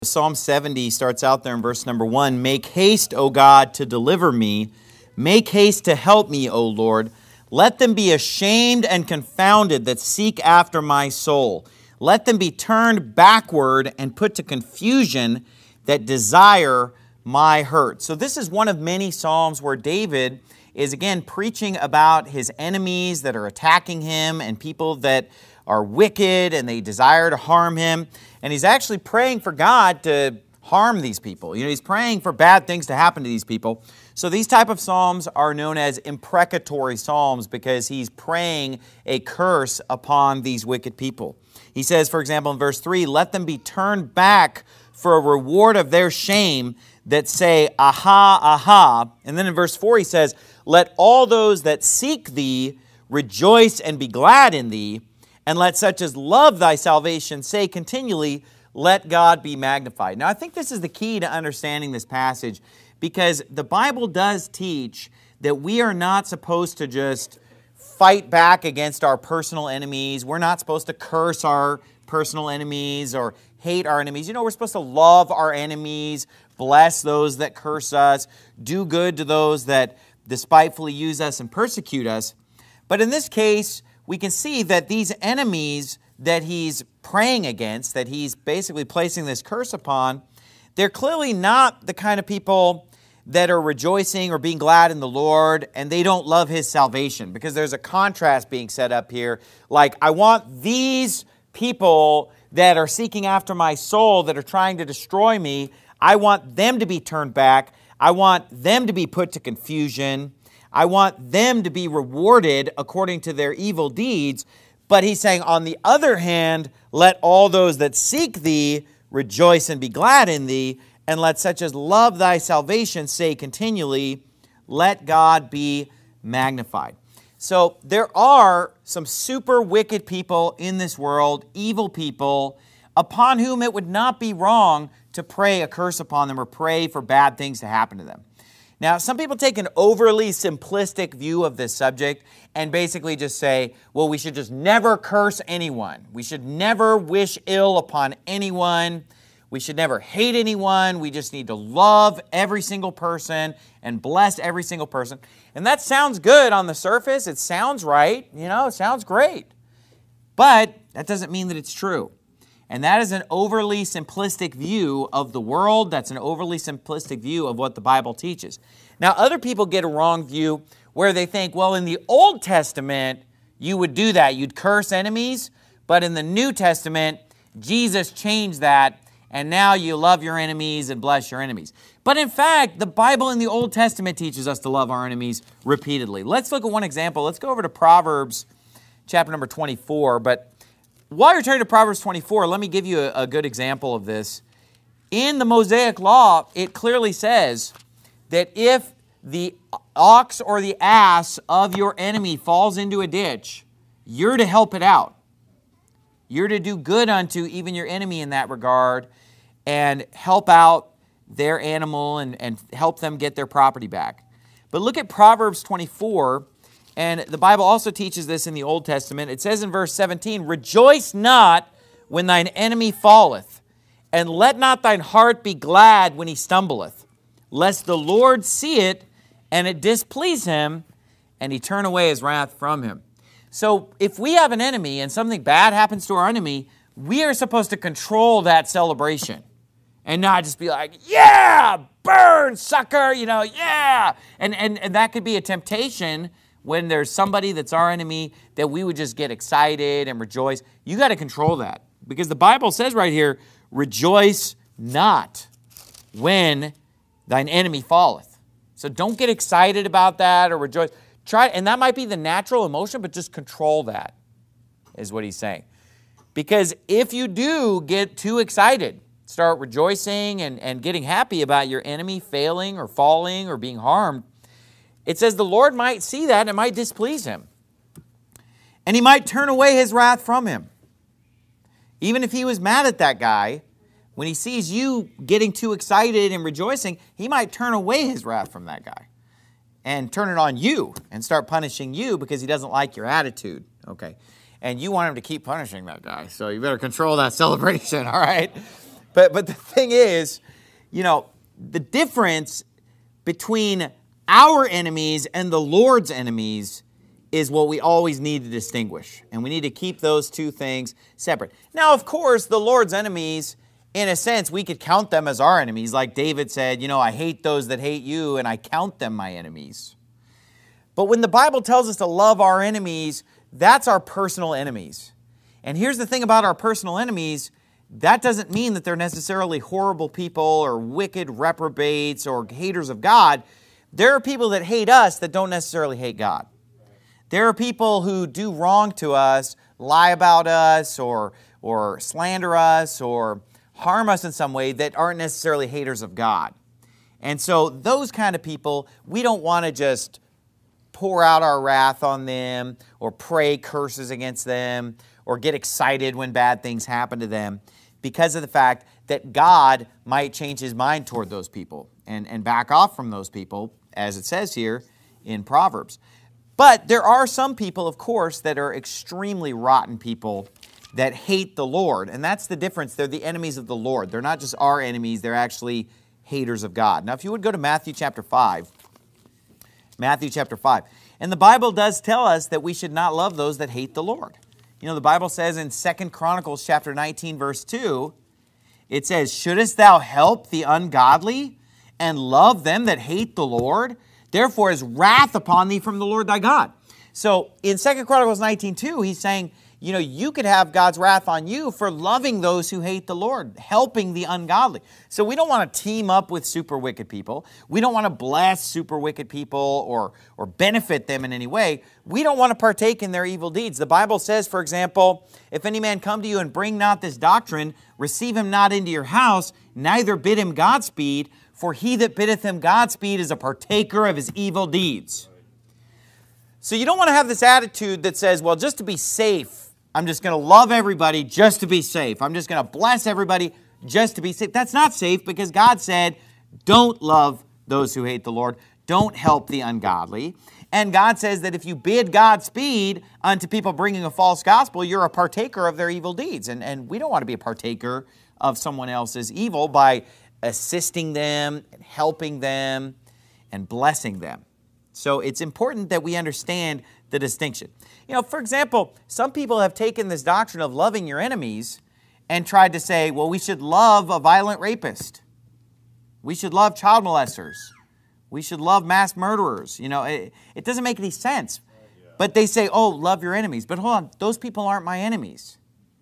Psalm 70 starts out there in verse number 1. Make haste, O God, to deliver me. Make haste to help me, O Lord. Let them be ashamed and confounded that seek after my soul. Let them be turned backward and put to confusion that desire my hurt. So this is one of many psalms where David is again preaching about his enemies that are attacking him and people that are wicked and they desire to harm him. And he's actually praying for God to harm these people. He's praying for bad things to happen to these people. So these type of psalms are known as imprecatory psalms because he's praying a curse upon these wicked people. He says, for example, in verse 3, let them be turned back for a reward of their shame that say, aha, aha. And then in verse 4 he says, let all those that seek thee rejoice and be glad in thee. And let such as love thy salvation say continually, let God be magnified. Now, I think this is the key to understanding this passage because the Bible does teach that we are not supposed to just fight back against our personal enemies. We're not supposed to curse our personal enemies or hate our enemies. We're supposed to love our enemies, bless those that curse us, do good to those that despitefully use us and persecute us. But in this case, we can see that these enemies that he's praying against, that he's basically placing this curse upon, they're clearly not the kind of people that are rejoicing or being glad in the Lord, and they don't love his salvation, because there's a contrast being set up here. Like, I want these people that are seeking after my soul, that are trying to destroy me, I want them to be turned back. I want them to be put to confusion. I want them to be rewarded according to their evil deeds. But he's saying, on the other hand, let all those that seek thee rejoice and be glad in thee, and let such as love thy salvation say continually, let God be magnified. So there are some super wicked people in this world, evil people, upon whom it would not be wrong to pray a curse upon them or pray for bad things to happen to them. Now, some people take an overly simplistic view of this subject and basically just say, well, we should just never curse anyone. We should never wish ill upon anyone. We should never hate anyone. We just need to love every single person and bless every single person. And that sounds good on the surface. It sounds right. It sounds great. But that doesn't mean that it's true. And that is an overly simplistic view of the world. That's an overly simplistic view of what the Bible teaches. Now, other people get a wrong view where they think, well, in the Old Testament, you would do that. You'd curse enemies. But in the New Testament, Jesus changed that. And now you love your enemies and bless your enemies. But in fact, the Bible in the Old Testament teaches us to love our enemies repeatedly. Let's look at one example. Let's go over to Proverbs chapter number 24. But while you're turning to Proverbs 24, let me give you a good example of this. In the Mosaic Law, it clearly says that if the ox or the ass of your enemy falls into a ditch, you're to help it out. You're to do good unto even your enemy in that regard and help out their animal and help them get their property back. But look at Proverbs 24. And the Bible also teaches this in the Old Testament. It says in verse 17, rejoice not when thine enemy falleth, and let not thine heart be glad when he stumbleth, lest the Lord see it, and it displease him, and he turn away his wrath from him. So if we have an enemy and something bad happens to our enemy, we are supposed to control that celebration and not just be like, yeah, burn, sucker, yeah. And that could be a temptation when there's somebody that's our enemy, that we would just get excited and rejoice. You got to control that, because the Bible says right here, rejoice not when thine enemy falleth. So don't get excited about that or rejoice. And that might be the natural emotion, but just control that, is what he's saying. Because if you do get too excited, start rejoicing and getting happy about your enemy failing or falling or being harmed, it says the Lord might see that and it might displease him. And he might turn away his wrath from him. Even if he was mad at that guy, when he sees you getting too excited and rejoicing, he might turn away his wrath from that guy and turn it on you and start punishing you because he doesn't like your attitude. Okay. And you want him to keep punishing that guy. So you better control that celebration, all right? But the thing is, the difference between our enemies and the Lord's enemies is what we always need to distinguish. And we need to keep those two things separate. Now, of course, the Lord's enemies, in a sense, we could count them as our enemies. Like David said, I hate those that hate you, and I count them my enemies. But when the Bible tells us to love our enemies, that's our personal enemies. And here's the thing about our personal enemies, that doesn't mean that they're necessarily horrible people or wicked reprobates or haters of God. There are people that hate us that don't necessarily hate God. There are people who do wrong to us, lie about us, or slander us, or harm us in some way that aren't necessarily haters of God. And so those kind of people, we don't want to just pour out our wrath on them or pray curses against them or get excited when bad things happen to them because of the fact that God might change his mind toward those people and back off from those people, as it says here in Proverbs. But there are some people, of course, that are extremely rotten people that hate the Lord. And that's the difference. They're the enemies of the Lord. They're not just our enemies. They're actually haters of God. Now, if you would go to Matthew chapter 5. Matthew chapter 5. And the Bible does tell us that we should not love those that hate the Lord. The Bible says in 2 Chronicles chapter 19, verse 2, it says, "Shouldest thou help the ungodly and love them that hate the Lord? Therefore is wrath upon thee from the Lord thy God." So in 2 Chronicles 19:2, he's saying, you could have God's wrath on you for loving those who hate the Lord, helping the ungodly. So we don't want to team up with super wicked people. We don't want to bless super wicked people or benefit them in any way. We don't want to partake in their evil deeds. The Bible says, for example, "If any man come to you and bring not this doctrine, receive him not into your house, neither bid him Godspeed, for he that biddeth him Godspeed is a partaker of his evil deeds." So you don't want to have this attitude that says, well, just to be safe, I'm just going to love everybody just to be safe. I'm just going to bless everybody just to be safe. That's not safe because God said, don't love those who hate the Lord. Don't help the ungodly. And God says that if you bid Godspeed unto people bringing a false gospel, you're a partaker of their evil deeds. And we don't want to be a partaker of someone else's evil by assisting them, and helping them, and blessing them. So it's important that we understand the distinction. For example, some people have taken this doctrine of loving your enemies and tried to say, well, we should love a violent rapist. We should love child molesters. We should love mass murderers. It doesn't make any sense. But they say, oh, love your enemies. But hold on, those people aren't my enemies.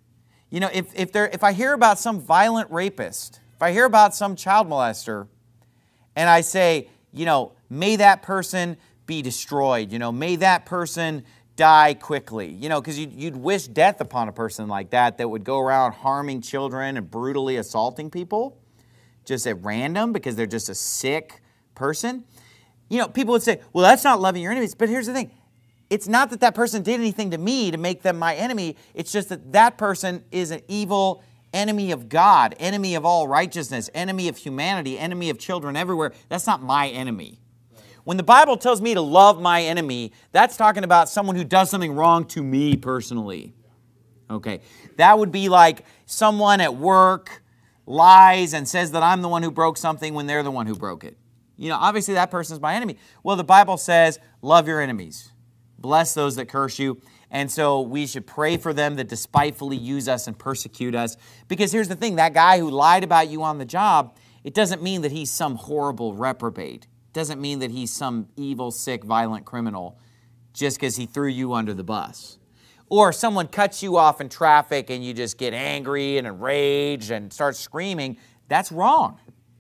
If I hear about some violent rapist, if I hear about some child molester, and I say, may that person be destroyed, may that person die quickly, because you'd wish death upon a person like that would go around harming children and brutally assaulting people just at random because they're just a sick person. People would say, well, that's not loving your enemies. But here's the thing. It's not that person did anything to me to make them my enemy. It's just that person is an evil enemy of God, enemy of all righteousness, enemy of humanity, enemy of children everywhere. That's not my enemy. When the Bible tells me to love my enemy, that's talking about someone who does something wrong to me personally. Okay, that would be like someone at work lies and says that I'm the one who broke something when they're the one who broke it. Obviously that person's my enemy. Well, the Bible says, love your enemies. Bless those that curse you. And so we should pray for them that despitefully use us and persecute us. Because here's the thing, that guy who lied about you on the job, it doesn't mean that he's some horrible reprobate. It doesn't mean that he's some evil, sick, violent criminal just because he threw you under the bus. Or someone cuts you off in traffic and you just get angry and enraged and start screaming. That's wrong.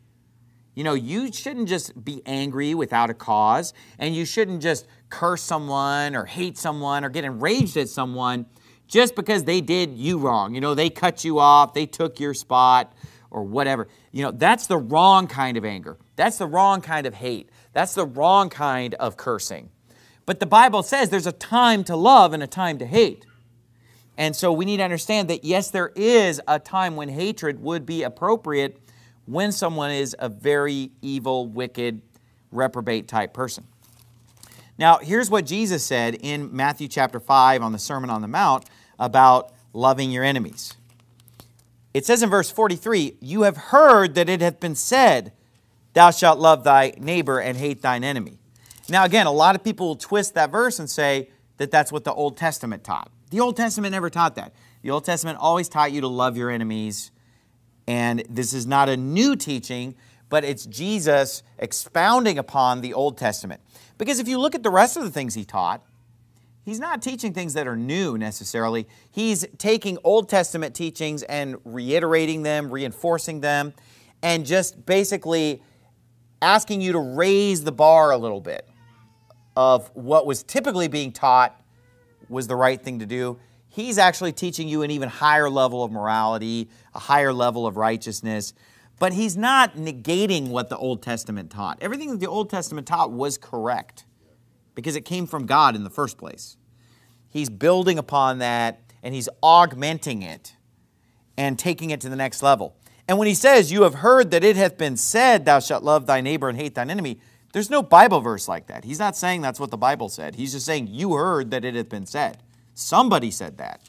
You shouldn't just be angry without a cause, and you shouldn't just curse someone or hate someone or get enraged at someone just because they did you wrong. They cut you off, they took your spot or whatever. That's the wrong kind of anger. That's the wrong kind of hate. That's the wrong kind of cursing. But the Bible says there's a time to love and a time to hate. And so we need to understand that, yes, there is a time when hatred would be appropriate when someone is a very evil, wicked, reprobate type person. Now, here's what Jesus said in Matthew chapter 5 on the Sermon on the Mount about loving your enemies. It says in verse 43, you have heard that it hath been said, thou shalt love thy neighbor and hate thine enemy. Now again, a lot of people will twist that verse and say that that's what the Old Testament taught. The Old Testament never taught that. The Old Testament always taught you to love your enemies. And this is not a new teaching, but it's Jesus expounding upon the Old Testament. Because if you look at the rest of the things he taught, he's not teaching things that are new necessarily. He's taking Old Testament teachings and reiterating them, reinforcing them, and just basically asking you to raise the bar a little bit of what was typically being taught was the right thing to do. He's actually teaching you an even higher level of morality, a higher level of righteousness, but he's not negating what the Old Testament taught. Everything that the Old Testament taught was correct because it came from God in the first place. He's building upon that and he's augmenting it and taking it to the next level. And when he says, you have heard that it hath been said, thou shalt love thy neighbor and hate thine enemy, there's no Bible verse like that. He's not saying that's what the Bible said. He's just saying, you heard that it hath been said. Somebody said that.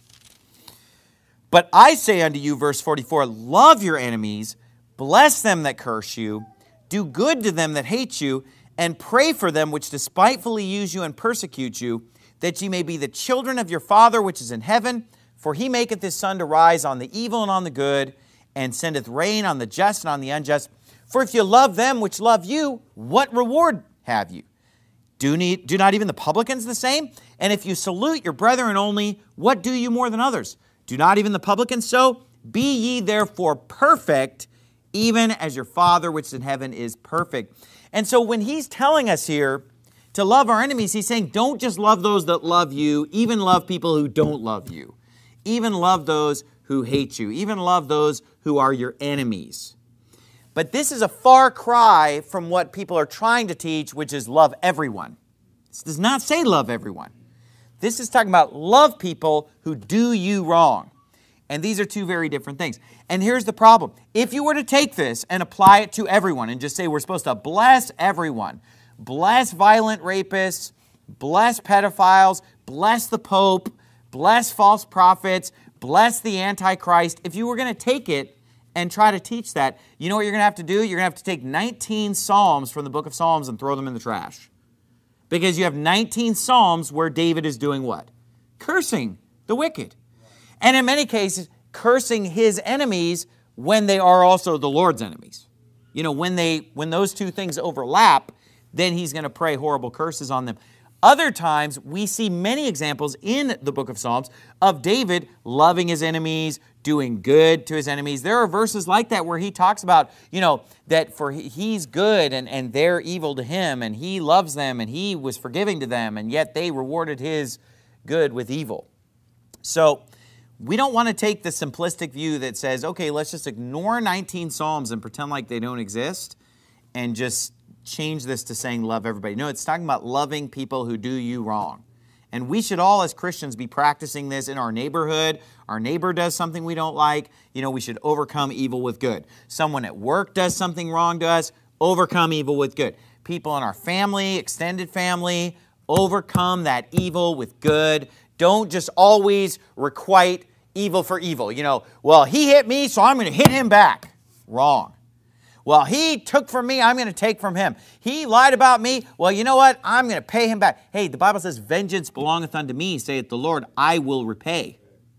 But I say unto you, verse 44, love your enemies, bless them that curse you, do good to them that hate you, and pray for them which despitefully use you and persecute you, that ye may be the children of your Father which is in heaven. For he maketh his sun to rise on the evil and on the good, and sendeth rain on the just and on the unjust. For if you love them which love you, what reward have you? Do not even the publicans the same? And if you salute your brethren only, what do you more than others? Do not even the publicans so? Be ye therefore perfect, even as your Father which is in heaven is perfect. And so when he's telling us here to love our enemies, he's saying don't just love those that love you, even love people who don't love you. Even love those who hate you. Even love those who are your enemies. But this is a far cry from what people are trying to teach, which is love everyone. This does not say love everyone. This is talking about love people who do you wrong. And these are two very different things. And here's the problem. If you were to take this and apply it to everyone and just say we're supposed to bless everyone, bless violent rapists, bless pedophiles, bless the Pope, bless false prophets, bless the Antichrist, if you were going to take it and try to teach that, you know what you're going to have to do? You're going to have to take 19 Psalms from the book of Psalms and throw them in the trash. Because you have 19 Psalms where David is doing what? Cursing the wicked. And in many cases, cursing his enemies when they are also the Lord's enemies. You know, when those two things overlap, then he's going to pray horrible curses on them. Other times, we see many examples in the book of Psalms of David loving his enemies, doing good to his enemies. There are verses like that where he talks about, you know, that for he's good and they're evil to him, and he loves them and he was forgiving to them, and yet they rewarded his good with evil. So we don't want to take the simplistic view that says, okay, let's just ignore 19 Psalms and pretend like they don't exist and just change this to saying love everybody. No, it's talking about loving people who do you wrong. And we should all as Christians be practicing this in our neighborhood. Our neighbor does something we don't like. You know, we should overcome evil with good. Someone at work does something wrong to us. Overcome evil with good. People in our family, extended family, overcome that evil with good. Don't just always requite evil for evil. You know, well, he hit me, so I'm going to hit him back. Wrong. Well, he took from me, I'm going to take from him. He lied about me. Well, you know what? I'm going to pay him back. Hey, the Bible says, vengeance belongeth unto me, saith the Lord, I will repay.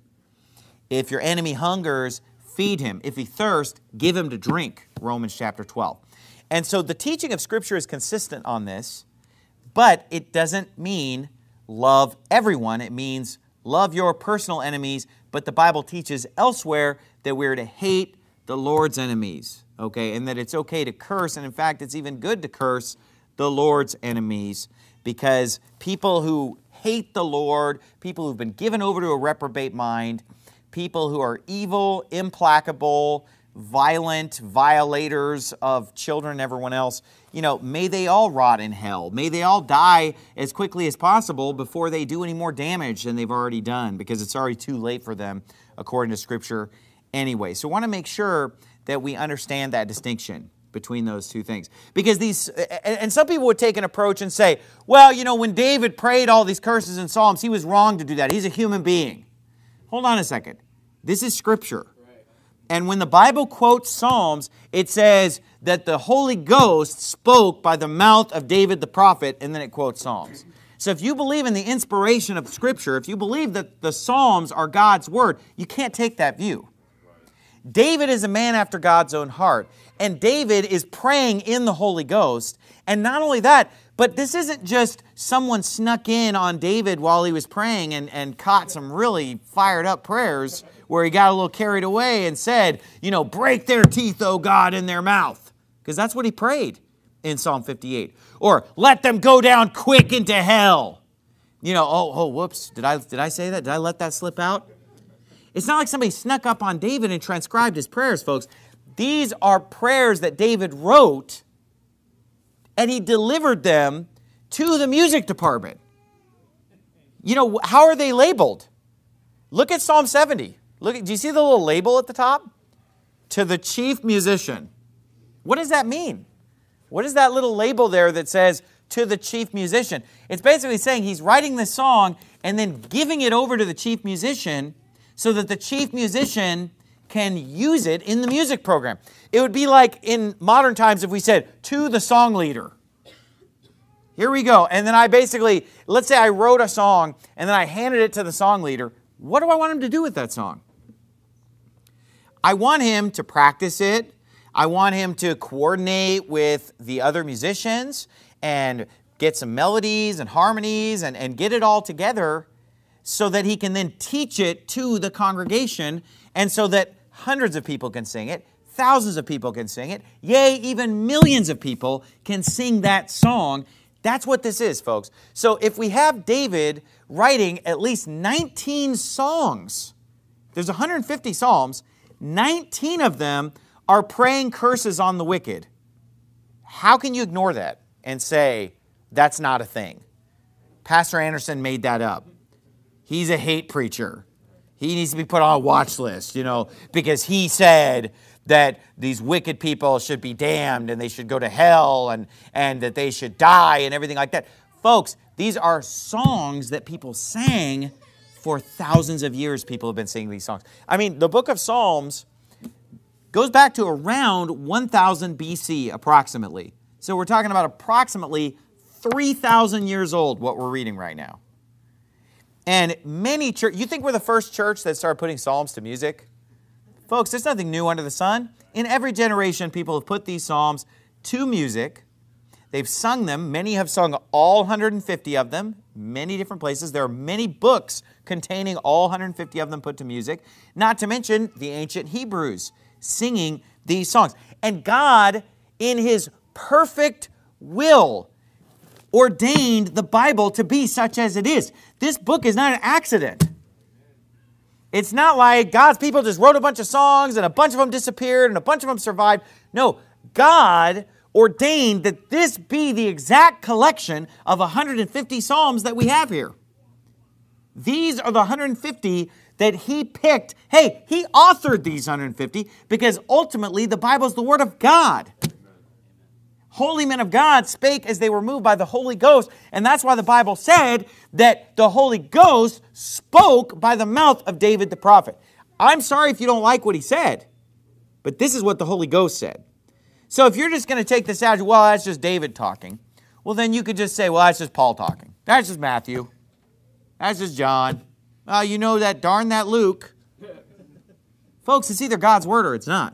If your enemy hungers, feed him. If he thirsts, give him to drink, Romans chapter 12. And so the teaching of Scripture is consistent on this, but it doesn't mean love everyone. It means love your personal enemies, but the Bible teaches elsewhere that we're to hate the Lord's enemies. Okay, and that it's okay to curse, and in fact, it's even good to curse the Lord's enemies, because people who hate the Lord, people who've been given over to a reprobate mind, people who are evil, implacable, violent, violators of children and everyone else, you know, may they all rot in hell. May they all die as quickly as possible before they do any more damage than they've already done, because it's already too late for them, according to Scripture anyway. So I want to make sure that we understand that distinction between those two things. Because and some people would take an approach and say, well, you know, when David prayed all these curses in Psalms, he was wrong to do that. He's a human being. Hold on a second. This is Scripture. And when the Bible quotes Psalms, it says that the Holy Ghost spoke by the mouth of David the prophet, and then it quotes Psalms. So if you believe in the inspiration of Scripture, if you believe that the Psalms are God's Word, you can't take that view. David is a man after God's own heart, and David is praying in the Holy Ghost. And not only that, but this isn't just someone snuck in on David while he was praying and caught some really fired up prayers where he got a little carried away and said, break their teeth, O God, in their mouth. Because that's what he prayed in Psalm 58. Or, let them go down quick into hell. Whoops, did I say that? Did I let that slip out? It's not like somebody snuck up on David and transcribed his prayers, folks. These are prayers that David wrote, and he delivered them to the music department. How are they labeled? Look at Psalm 70. Do you see the little label at the top? To the chief musician. What does that mean? What is that little label there that says, to the chief musician? It's basically saying he's writing this song and then giving it over to the chief musician so that the chief musician can use it in the music program. It would be like in modern times if we said, to the song leader. Here we go. And then let's say I wrote a song and then I handed it to the song leader. What do I want him to do with that song? I want him to practice it. I want him to coordinate with the other musicians and get some melodies and harmonies and get it all together so that he can then teach it to the congregation and so that hundreds of people can sing it, thousands of people can sing it, yea, even millions of people can sing that song. That's what this is, folks. So if we have David writing at least 19 songs, there's 150 psalms, 19 of them are praying curses on the wicked. How can you ignore that and say that's not a thing? Pastor Anderson made that up. He's a hate preacher. He needs to be put on a watch list, because he said that these wicked people should be damned and they should go to hell and that they should die and everything like that. Folks, these are songs that people sang for thousands of years. People have been singing these songs. The book of Psalms goes back to around 1000 BC approximately. So we're talking about approximately 3,000 years old, what we're reading right now. And many churches, you think we're the first church that started putting psalms to music? Folks, there's nothing new under the sun. In every generation, people have put these psalms to music. They've sung them. Many have sung all 150 of them, many different places. There are many books containing all 150 of them put to music, not to mention the ancient Hebrews singing these songs. And God, in His perfect will, ordained the Bible to be such as it is. This book is not an accident. It's not like God's people just wrote a bunch of songs and a bunch of them disappeared and a bunch of them survived. No, God ordained that this be the exact collection of 150 psalms that we have here. These are the 150 that He picked. Hey, He authored these 150 because ultimately the Bible is the Word of God. Holy men of God spake as they were moved by the Holy Ghost. And that's why the Bible said that the Holy Ghost spoke by the mouth of David the prophet. I'm sorry if you don't like what he said, but this is what the Holy Ghost said. So if you're just going to take this out, well, that's just David talking. Well, then you could just say, well, that's just Paul talking. That's just Matthew. That's just John. You know that, darn that Luke. Folks, it's either God's word or it's not.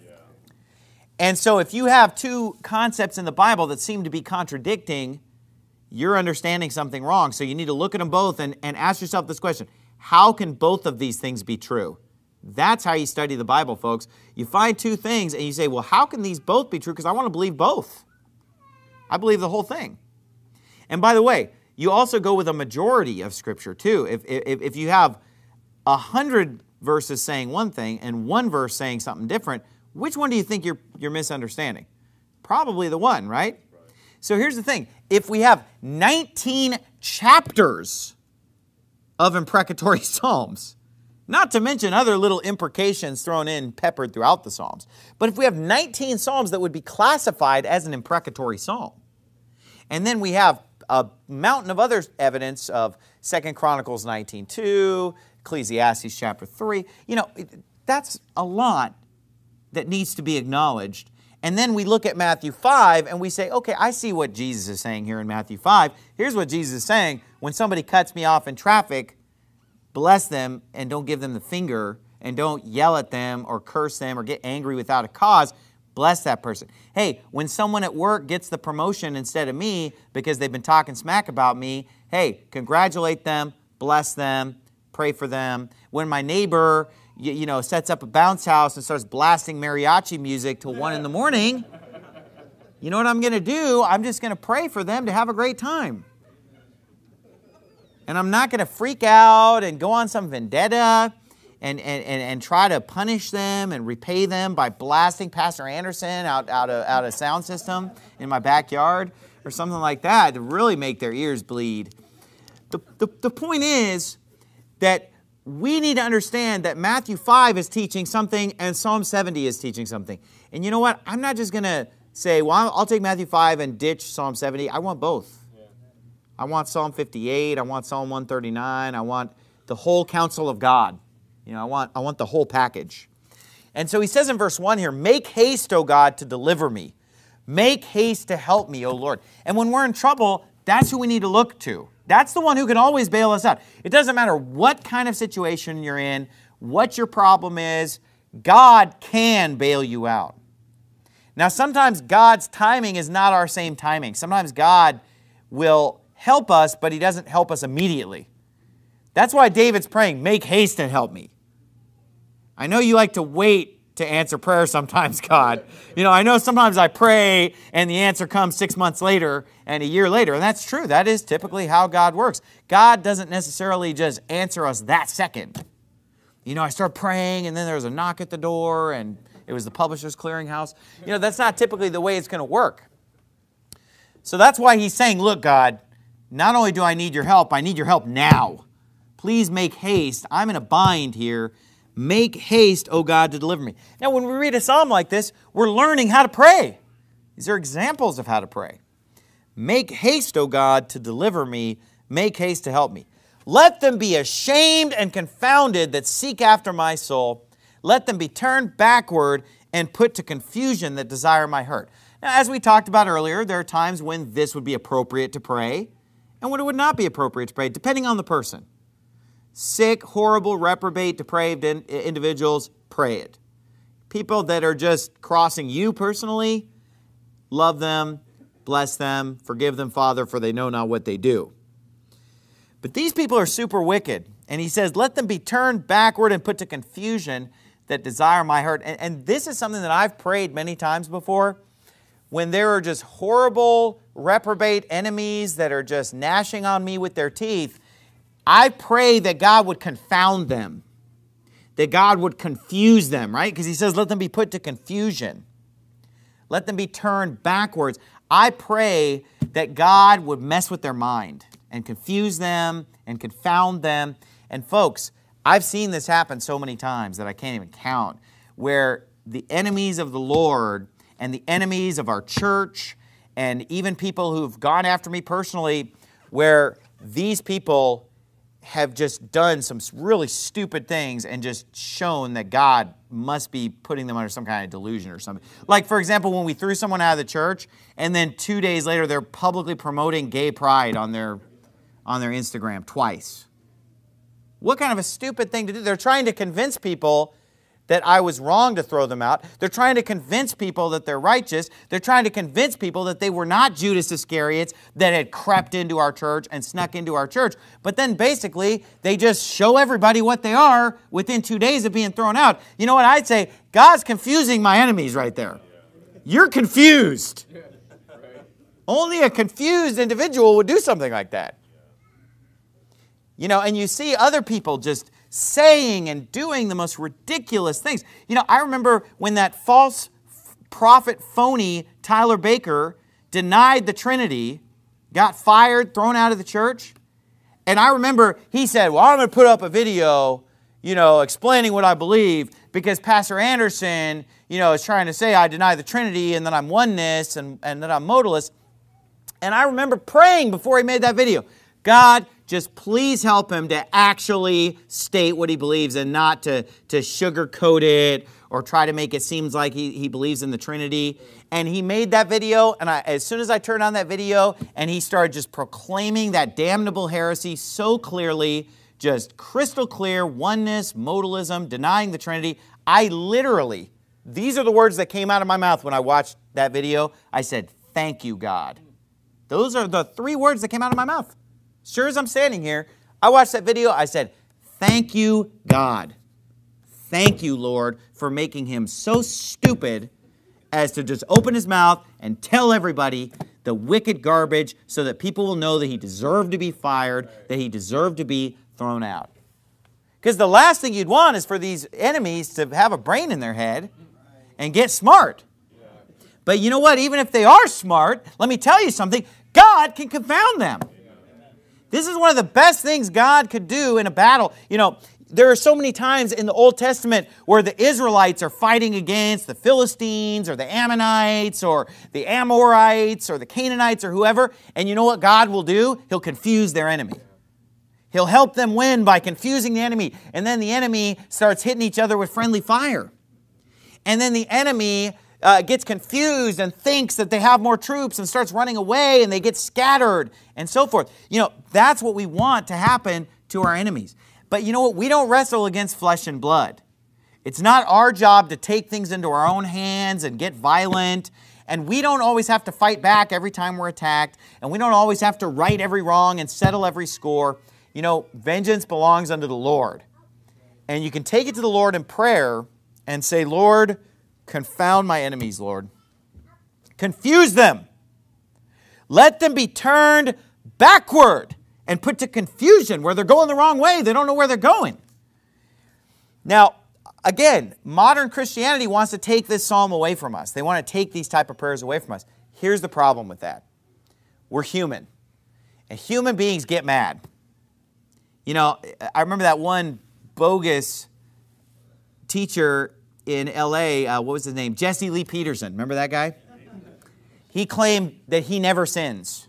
And so if you have two concepts in the Bible that seem to be contradicting, you're understanding something wrong. So you need to look at them both and ask yourself this question. How can both of these things be true? That's how you study the Bible, folks. You find two things and you say, well, how can these both be true? Because I want to believe both. I believe the whole thing. And by the way, you also go with a majority of Scripture too. If you have 100 verses saying one thing and one verse saying something different, which one do you think you're misunderstanding? Probably the one, right? So here's the thing. If we have 19 chapters of imprecatory psalms, not to mention other little imprecations thrown in, peppered throughout the psalms, but if we have 19 psalms that would be classified as an imprecatory psalm, and then we have a mountain of other evidence of 2 Chronicles 19:2, Ecclesiastes chapter 3, that's a lot that needs to be acknowledged. And then we look at Matthew 5 and we say, okay, I see what Jesus is saying here in Matthew 5. Here's what Jesus is saying. When somebody cuts me off in traffic, bless them and don't give them the finger and don't yell at them or curse them or get angry without a cause. Bless that person. Hey, when someone at work gets the promotion instead of me because they've been talking smack about me, hey, congratulate them, bless them, pray for them. When my neighbor, sets up a bounce house and starts blasting mariachi music till 1 in the morning, you know what I'm going to do? I'm just going to pray for them to have a great time. And I'm not going to freak out and go on some vendetta and try to punish them and repay them by blasting Pastor Anderson out a sound system in my backyard or something like that to really make their ears bleed. The point is that we need to understand that Matthew 5 is teaching something and Psalm 70 is teaching something. And you know what? I'm not just going to say, well, I'll take Matthew 5 and ditch Psalm 70. I want both. I want Psalm 58. I want Psalm 139. I want the whole counsel of God. I want the whole package. And so he says in verse 1 here, make haste, O God, to deliver me. Make haste to help me, O Lord. And when we're in trouble, that's who we need to look to. That's the one who can always bail us out. It doesn't matter what kind of situation you're in, what your problem is, God can bail you out. Now, sometimes God's timing is not our same timing. Sometimes God will help us, but He doesn't help us immediately. That's why David's praying, make haste and help me. I know you like to wait to answer prayer sometimes, God. I know sometimes I pray and the answer comes 6 months later and a year later. And that's true. That is typically how God works. God doesn't necessarily just answer us that second. I start praying and then there's a knock at the door and it was the Publishers Clearinghouse. That's not typically the way it's going to work. So that's why he's saying, look, God, not only do I need your help, I need your help now. Please make haste. I'm in a bind here. Make haste, O God, to deliver me. Now, when we read a psalm like this, we're learning how to pray. These are examples of how to pray. Make haste, O God, to deliver me. Make haste to help me. Let them be ashamed and confounded that seek after my soul. Let them be turned backward and put to confusion that desire my hurt. Now, as we talked about earlier, there are times when this would be appropriate to pray and when it would not be appropriate to pray, depending on the person. Sick, horrible, reprobate, depraved individuals, pray it. People that are just crossing you personally, love them, bless them, forgive them, Father, for they know not what they do. But these people are super wicked. And he says, let them be turned backward and put to confusion that desire my hurt. And this is something that I've prayed many times before. When there are just horrible, reprobate enemies that are just gnashing on me with their teeth, I pray that God would confound them, that God would confuse them, right? Because he says, let them be put to confusion. Let them be turned backwards. I pray that God would mess with their mind and confuse them and confound them. And folks, I've seen this happen so many times that I can't even count, where the enemies of the Lord and the enemies of our church and even people who've gone after me personally, where these people have just done some really stupid things and just shown that God must be putting them under some kind of delusion or something. Like, for example, when we threw someone out of the church and then 2 days later they're publicly promoting gay pride on their Instagram twice. What kind of a stupid thing to do? They're trying to convince people that I was wrong to throw them out. They're trying to convince people that they're righteous. They're trying to convince people that they were not Judas Iscariots that had crept into our church and snuck into our church. But then basically, they just show everybody what they are within 2 days of being thrown out. You know what I'd say? God's confusing my enemies right there. You're confused. Only a confused individual would do something like that. And you see other people just saying and doing the most ridiculous things. I remember when that false prophet phony Tyler Baker denied the Trinity, got fired, thrown out of the church. And I remember he said, well, I'm going to put up a video, explaining what I believe because Pastor Anderson, is trying to say I deny the Trinity and that I'm oneness and that I'm modalist. And I remember praying before he made that video, God, just please help him to actually state what he believes and not to sugarcoat it or try to make it seem like he believes in the Trinity. And he made that video, and as soon as I turned on that video and he started just proclaiming that damnable heresy so clearly, just crystal clear, oneness, modalism, denying the Trinity, I literally, these are the words that came out of my mouth when I watched that video. I said, thank you, God. Those are the 3 words that came out of my mouth. Sure as I'm standing here, I watched that video, I said, thank you, God. Thank you, Lord, for making him so stupid as to just open his mouth and tell everybody the wicked garbage so that people will know that he deserved to be fired, that he deserved to be thrown out. Because the last thing you'd want is for these enemies to have a brain in their head and get smart. But you know what? Even if they are smart, let me tell you something, God can confound them. This is one of the best things God could do in a battle. You know, there are so many times in the Old Testament where the Israelites are fighting against the Philistines or the Ammonites or the Amorites or the Canaanites or whoever. And you know what God will do? He'll confuse their enemy. He'll help them win by confusing the enemy. And then the enemy starts hitting each other with friendly fire. And then the enemy gets confused and thinks that they have more troops and starts running away and they get scattered and so forth. You know, that's what we want to happen to our enemies. But you know what? We don't wrestle against flesh and blood. It's not our job to take things into our own hands and get violent. And we don't always have to fight back every time we're attacked. And we don't always have to right every wrong and settle every score. You know, vengeance belongs unto the Lord. And you can take it to the Lord in prayer and say, Lord, confound my enemies, Lord. Confuse them. Let them be turned backward and put to confusion where they're going the wrong way. They don't know where they're going. Now, again, modern Christianity wants to take this psalm away from us. They want to take these type of prayers away from us. Here's the problem with that. We're human. And human beings get mad. You know, I remember that one bogus teacher in L.A., what was his name? Jesse Lee Peterson. Remember that guy? He claimed that he never sins.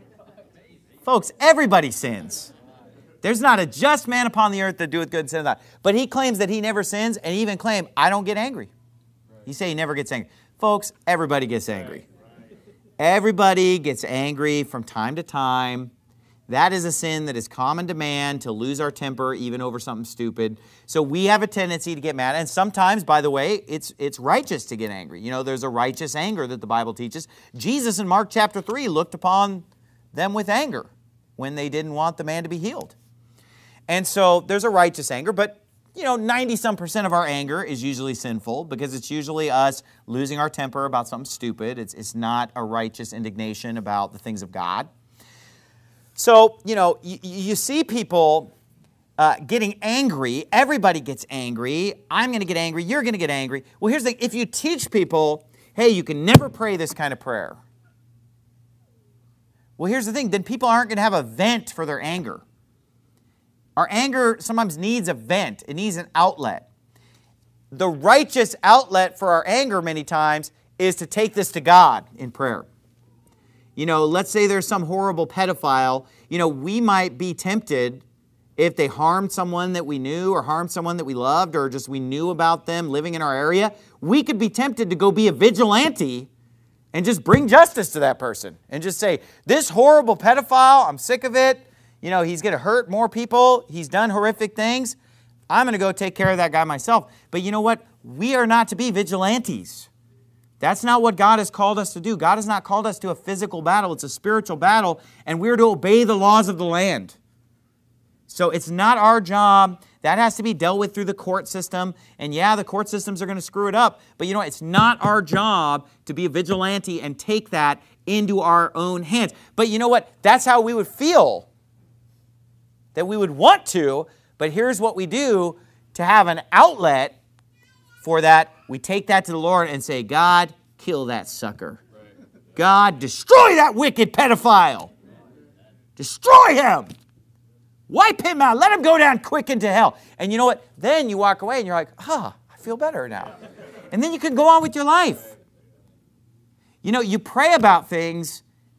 Folks, everybody sins. There's not a just man upon the earth that doeth good and sinneth not. But he claims that he never sins, and he even claimed, I don't get angry. He say he never gets angry. Folks, everybody gets angry. Everybody gets angry from time to time. That is a sin that is common to man, to lose our temper even over something stupid. So we have a tendency to get mad. And sometimes, by the way, it's righteous to get angry. You know, there's a righteous anger that the Bible teaches. Jesus in Mark chapter 3 looked upon them with anger when they didn't want the man to be healed. And so there's a righteous anger, but you know, 90-some% of our anger is usually sinful because it's usually us losing our temper about something stupid. It's not a righteous indignation about the things of God. So, you know, you see people getting angry. Everybody gets angry. I'm going to get angry. You're going to get angry. Well, here's the thing. If you teach people, hey, you can never pray this kind of prayer. Well, here's the thing. Then people aren't going to have a vent for their anger. Our anger sometimes needs a vent. It needs an outlet. The righteous outlet for our anger many times is to take this to God in prayer. You know, let's say there's some horrible pedophile. You know, we might be tempted if they harmed someone that we knew or harmed someone that we loved or just we knew about them living in our area. We could be tempted to go be a vigilante and just bring justice to that person and just say, this horrible pedophile, I'm sick of it. You know, he's going to hurt more people. He's done horrific things. I'm going to go take care of that guy myself. But you know what? We are not to be vigilantes. That's not what God has called us to do. God has not called us to a physical battle. It's a spiritual battle, and we're to obey the laws of the land. So it's not our job. That has to be dealt with through the court system. And yeah, the court systems are going to screw it up. But you know what? It's not our job to be a vigilante and take that into our own hands. But you know what? That's how we would feel. That we would want to. But here's what we do to have an outlet for that. We take that to the Lord and say, God, kill that sucker. God, destroy that wicked pedophile. Destroy him. Wipe him out. Let him go down quick into hell. And you know what? Then you walk away and you're like, I feel better now. And then you can go on with your life. You know, you pray about things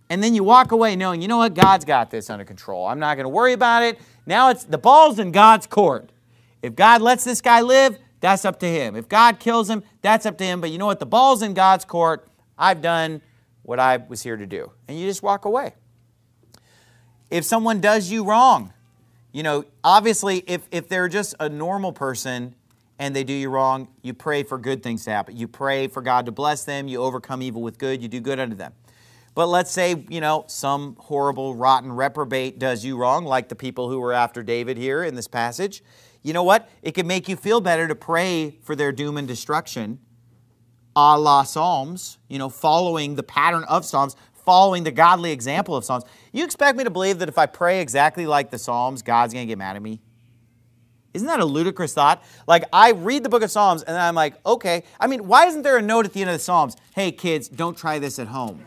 And then you walk away knowing, you know what, God's got this under control. I'm not going to worry about it. Now the ball's in God's court. If God lets this guy live, that's up to him. If God kills him, that's up to him. But you know what, the ball's in God's court. I've done what I was here to do. And you just walk away. If someone does you wrong, obviously if they're just a normal person and they do you wrong, you pray for good things to happen. You pray for God to bless them. You overcome evil with good. You do good unto them. But let's say, some horrible, rotten reprobate does you wrong, like the people who were after David here in this passage. You know what? It can make you feel better to pray for their doom and destruction, a la Psalms, following the pattern of Psalms, following the godly example of Psalms. You expect me to believe that if I pray exactly like the Psalms, God's going to get mad at me? Isn't that a ludicrous thought? Like, I read the book of Psalms, and then I'm like, okay. I mean, why isn't there a note at the end of the Psalms? Hey, kids, don't try this at home.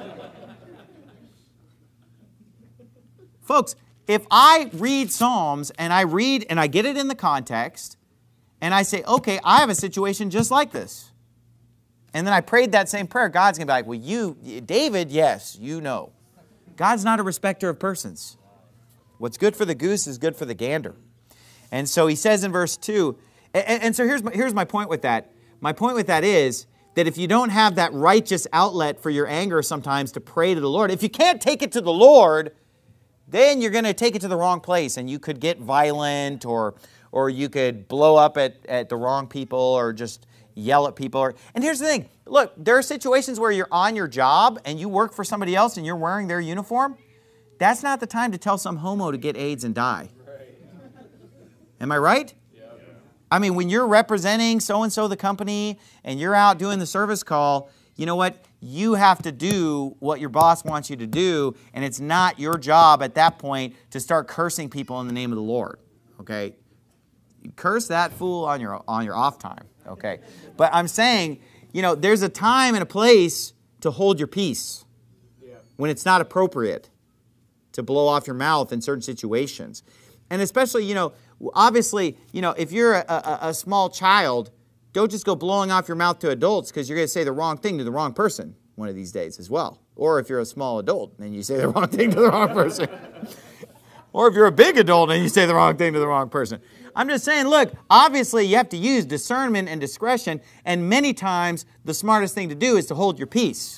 Folks, if I read Psalms, and I get it in the context, and I say, okay, I have a situation just like this. And then I prayed that same prayer, God's going to be like, well, David, yes, you know. God's not a respecter of persons. What's good for the goose is good for the gander. And so he says in verse 2, and so here's my point with that. My point with that is that if you don't have that righteous outlet for your anger sometimes to pray to the Lord, if you can't take it to the Lord, then you're going to take it to the wrong place, and you could get violent, or you could blow up at the wrong people, or just yell at people. And here's the thing. Look, there are situations where you're on your job and you work for somebody else and you're wearing their uniform. That's not the time to tell some homo to get AIDS and die. Am I right? Yeah. I mean, when you're representing so-and-so the company and you're out doing the service call, you know what? You have to do what your boss wants you to do, and it's not your job at that point to start cursing people in the name of the Lord. Okay? You curse that fool on your off time. Okay? But I'm saying, there's a time and a place to hold your peace when it's not appropriate to blow off your mouth in certain situations. And especially, obviously, if you're a small child, don't just go blowing off your mouth to adults, because you're going to say the wrong thing to the wrong person one of these days as well. Or if you're a small adult and you say the wrong thing to the wrong person. Or if you're a big adult and you say the wrong thing to the wrong person. I'm just saying, look, obviously you have to use discernment and discretion, and many times the smartest thing to do is to hold your peace.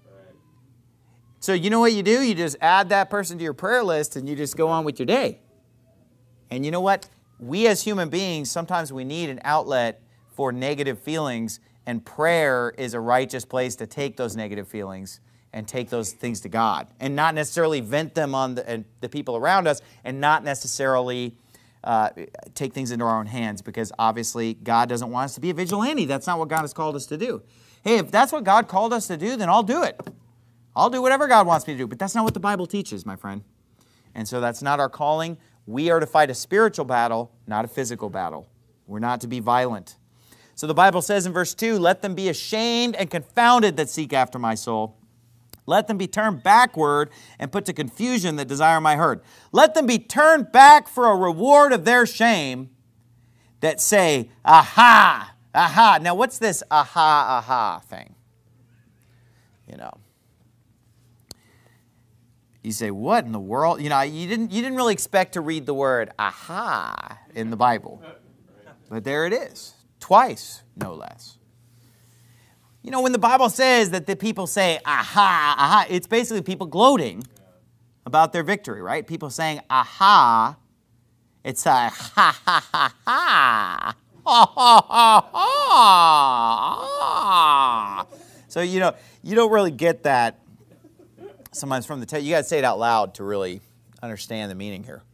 So you know what you do? You just add that person to your prayer list and you just go on with your day. And you know what? We as human beings, sometimes we need an outlet for negative feelings, and prayer is a righteous place to take those negative feelings and take those things to God, and not necessarily vent them on the people around us, and not necessarily take things into our own hands, because obviously God doesn't want us to be a vigilante. That's not what God has called us to do. Hey, if that's what God called us to do, then I'll do it. I'll do whatever God wants me to do, but that's not what the Bible teaches, my friend. And so that's not our calling. We are to fight a spiritual battle, not a physical battle. We're not to be violent. So the Bible says in verse 2, let them be ashamed and confounded that seek after my soul. Let them be turned backward and put to confusion that desire my hurt. Let them be turned back for a reward of their shame that say, aha, aha. Now what's this aha, aha thing? You say, what in the world? You didn't really expect to read the word aha in the Bible. But there it is. Twice, no less. When the Bible says that the people say, aha, aha, it's basically people gloating about their victory, right? People saying, aha, it's a ha, ha, ha, ha, ha, ha, ha, ha. So, you don't really get that sometimes from the text. You got to say it out loud to really understand the meaning here.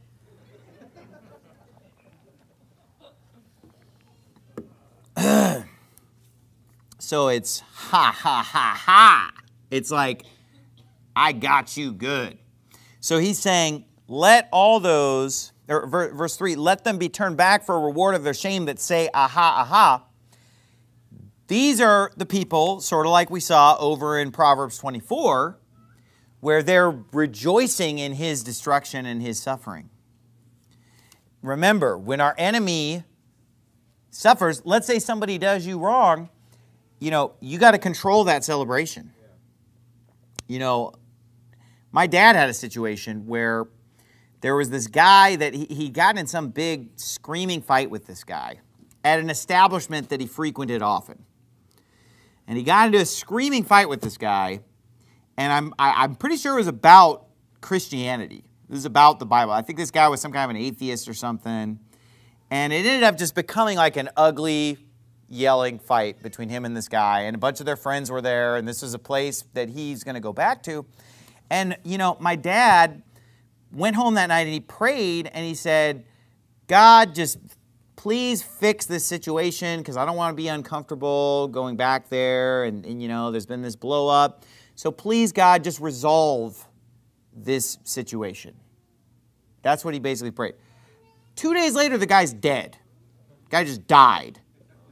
So it's ha, ha, ha, ha. It's like, I got you good. So he's saying, let all those, or verse 3, let them be turned back for a reward of their shame that say, aha, aha. These are the people, sort of like we saw over in Proverbs 24, where they're rejoicing in his destruction and his suffering. Remember, when our enemy suffers, let's say somebody does you wrong, you got to control that celebration. My dad had a situation where there was this guy that he got in some big screaming fight with this guy at an establishment that he frequented often. And he got into a screaming fight with this guy, and I'm pretty sure it was about Christianity. It was about the Bible. I think this guy was some kind of an atheist or something. And it ended up just becoming like an ugly, yelling fight between him and this guy. And a bunch of their friends were there, and this was a place that he's going to go back to. And, my dad went home that night and he prayed and he said, God, just please fix this situation because I don't want to be uncomfortable going back there. And there's been this blow up. So please, God, just resolve this situation. That's what he basically prayed. 2 days later, the guy's dead. The guy just died.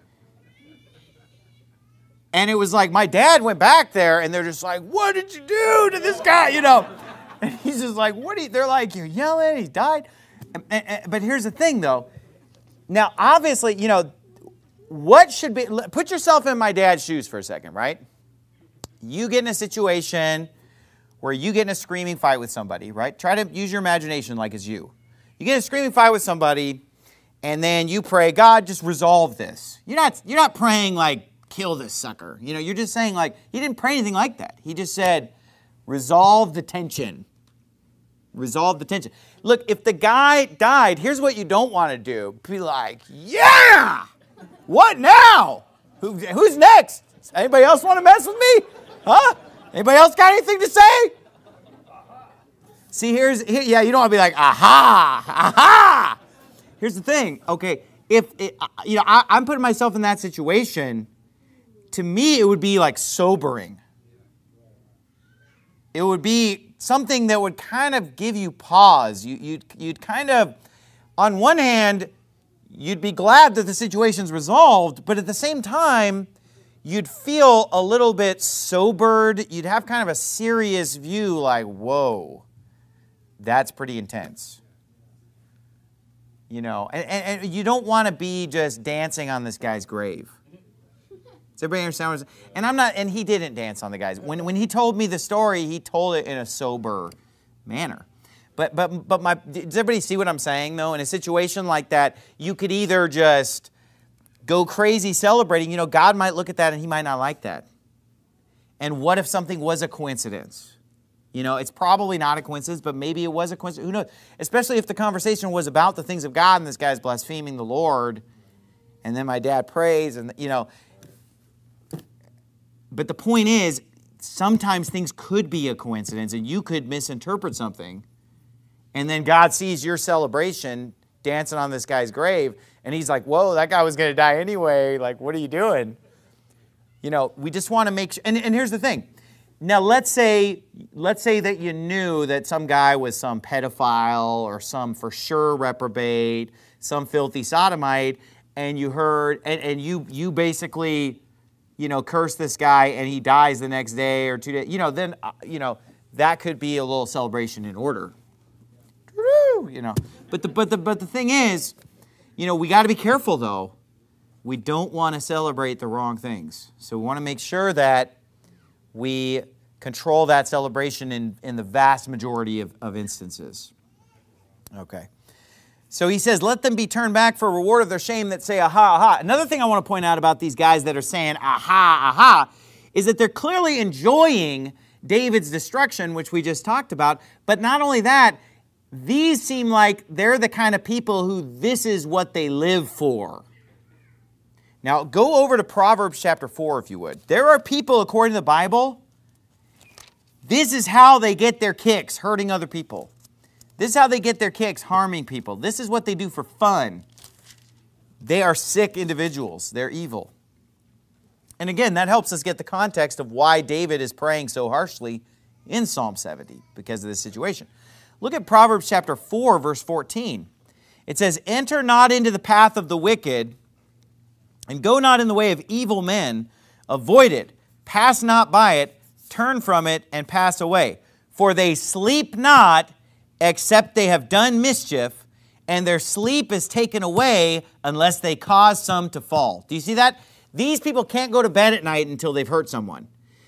And it was like, my dad went back there and they're just like, what did you do to this guy? And he's just like, they're like, you're yelling, he died. But here's the thing though. Now, obviously, what should be, put yourself in my dad's shoes for a second, right? You get in a situation where you get in a screaming fight with somebody, right? Try to use your imagination like it's you. You get in a screaming fight with somebody, and then you pray, God, just resolve this. You're not praying like, kill this sucker. You're just saying like, he didn't pray anything like that. He just said, resolve the tension. Resolve the tension. Look, if the guy died, here's what you don't want to do. Be like, yeah! What now? Who's next? Anybody else want to mess with me? Huh? Anybody else got anything to say? See, you don't want to be like, aha, aha. Here's the thing, okay, I'm putting myself in that situation, to me, it would be like sobering. It would be something that would kind of give you pause. You'd kind of, on one hand, you'd be glad that the situation's resolved, but at the same time, you'd feel a little bit sobered. You'd have kind of a serious view like, whoa, that's pretty intense. And you don't want to be just dancing on this guy's grave. Does everybody understand what I'm saying? And he didn't dance on the guy's. When he told me the story, he told it in a sober manner. But does everybody see what I'm saying though? In a situation like that, you could either just go crazy celebrating. God might look at that and he might not like that. And what if something was a coincidence? It's probably not a coincidence, but maybe it was a coincidence. Who knows? Especially if the conversation was about the things of God and this guy's blaspheming the Lord. And then my dad prays and, But the point is, sometimes things could be a coincidence and you could misinterpret something. And then God sees your celebration dancing on this guy's grave. And he's like, whoa, that guy was going to die anyway. Like, what are you doing? We just want to make sure. And here's the thing. Now, let's say that you knew that some guy was some pedophile or some for sure reprobate, some filthy sodomite, and you heard, and you basically, curse this guy and he dies the next day or 2 days, then, that could be a little celebration in order. But the thing is, we got to be careful though. We don't want to celebrate the wrong things. So we want to make sure that we control that celebration in the vast majority of instances. Okay. So he says, let them be turned back for a reward of their shame that say, aha, aha. Another thing I want to point out about these guys that are saying, aha, aha, is that they're clearly enjoying David's destruction, which we just talked about. But not only that, these seem like they're the kind of people who this is what they live for. Now, go over to Proverbs chapter 4, if you would. There are people, according to the Bible, this is how they get their kicks, hurting other people. This is how they get their kicks, harming people. This is what they do for fun. They are sick individuals. They're evil. And again, that helps us get the context of why David is praying so harshly in Psalm 70 because of this situation. Look at Proverbs chapter 4, verse 14. It says, enter not into the path of the wicked, and go not in the way of evil men. Avoid it. Pass not by it. Turn from it and pass away. For they sleep not, except they have done mischief, and their sleep is taken away unless they cause some to fall. Do you see that? These people can't go to bed at night until they've hurt someone.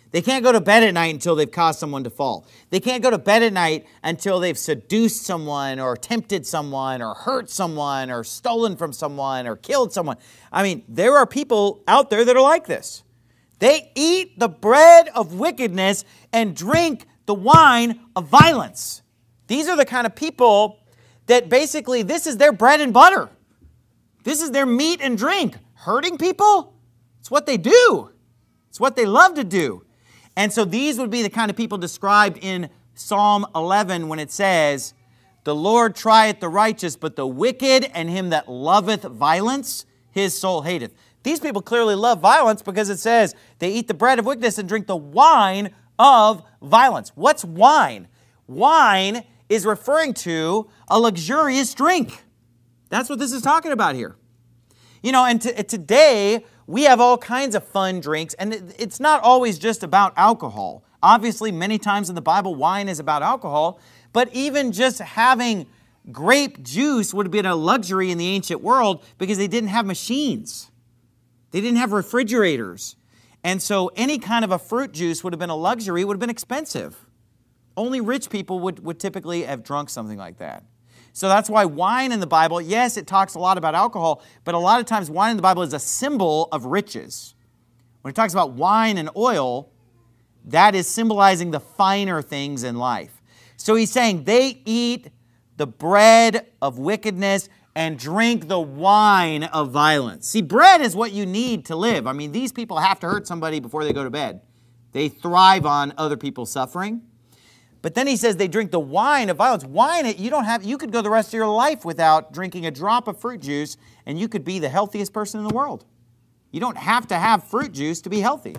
They can't go to bed at night until they've caused someone to fall. They can't go to bed at night until they've seduced someone or tempted someone or hurt someone or stolen from someone or killed someone. I mean, there are people out there that are like this. They eat the bread of wickedness and drink the wine of violence. These are the kind of people that basically this is their bread and butter. This is their meat and drink. Hurting people? It's what they do. It's what they love to do. And so these would be the kind of people described in Psalm 11 when it says, the Lord trieth the righteous, but the wicked and him that loveth violence, his soul hateth. These people clearly love violence because it says they eat the bread of wickedness and drink the wine of violence. What's wine? Wine is referring to a luxurious drink. That's what this is talking about here. You know, and today we have all kinds of fun drinks, and it's not always just about alcohol. Obviously, many times in the Bible, wine is about alcohol, but even just having grape juice would have been a luxury in the ancient world because they didn't have machines. They didn't have refrigerators. And so any kind of a fruit juice would have been a luxury, would have been expensive. Only rich people would typically have drunk something like that. So that's why wine in the Bible, yes, it talks a lot about alcohol, but a lot of times wine in the Bible is a symbol of riches. When it talks about wine and oil, that is symbolizing the finer things in life. So he's saying they eat the bread of wickedness and drink the wine of violence. See, bread is what you need to live. I mean, these people have to hurt somebody before they go to bed. They thrive on other people's suffering. But then he says they drink the wine of violence. Wine, you could go the rest of your life without drinking a drop of fruit juice, and you could be the healthiest person in the world. You don't have to have fruit juice to be healthy.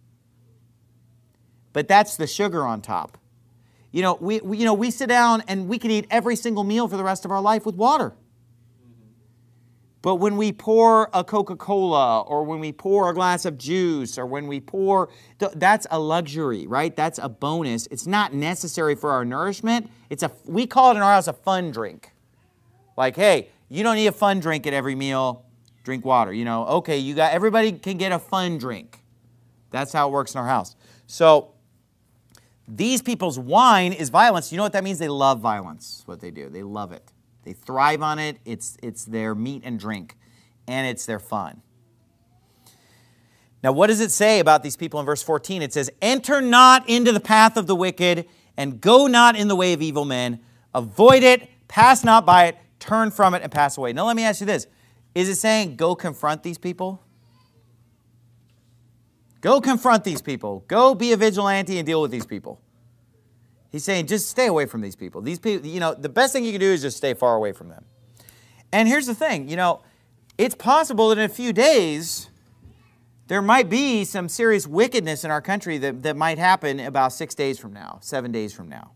But that's the sugar on top. You know, we sit down and we could eat every single meal for the rest of our life with water. But when we pour a Coca-Cola or when we pour a glass of juice or when we pour, that's a luxury, right? That's a bonus. It's not necessary for our nourishment. We call it in our house a fun drink. Like, hey, you don't need a fun drink at every meal. Drink water. You know, okay, everybody can get a fun drink. That's how it works in our house. So these people's wine is violence. You know what that means? They love violence. What they do. They love it. They thrive on it. It's their meat and drink, and it's their fun. Now, what does it say about these people in verse 14? It says, enter not into the path of the wicked, and go not in the way of evil men. Avoid it, pass not by it, turn from it, and pass away. Now, let me ask you this. Is it saying go confront these people? Go confront these people. Go be a vigilante and deal with these people. He's saying, just stay away from these people. These people, you know, the best thing you can do is just stay far away from them. And here's the thing, you know, it's possible that in a few days, there might be some serious wickedness in our country that might happen about 6 days from now, 7 days from now.